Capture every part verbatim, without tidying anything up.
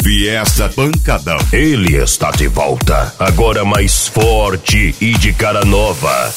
Fiesta Pancadão. Ele está de volta, agora mais forte e de cara nova.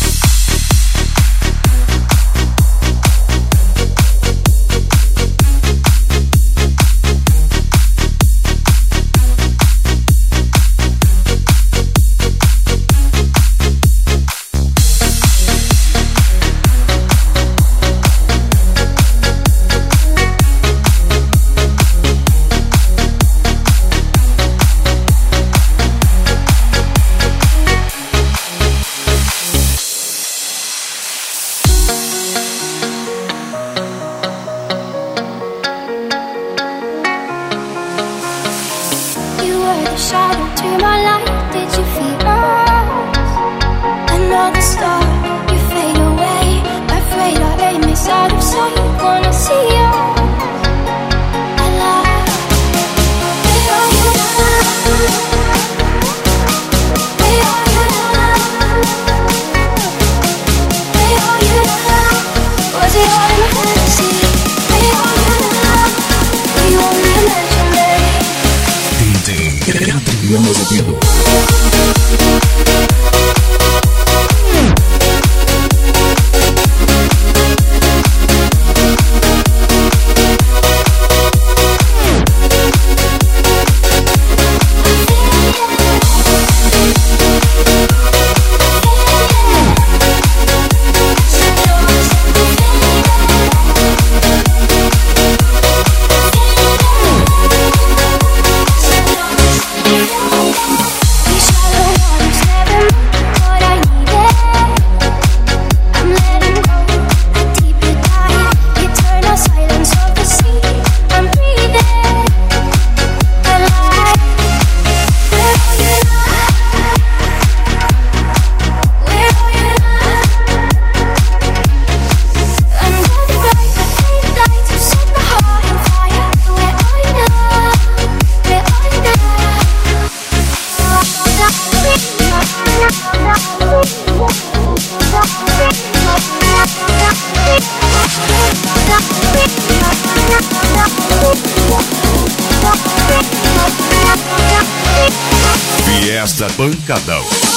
Shadow to my light, did you feel us? Another star, you fade away. Afraid our aim is out of sight. Wanna see us alive. Where are you now? Where are you now? Where are you now? Was it all in my fantasy? Where are you now? Were you only imaginary? Adriano Azevedo. Fiesta Pancadão.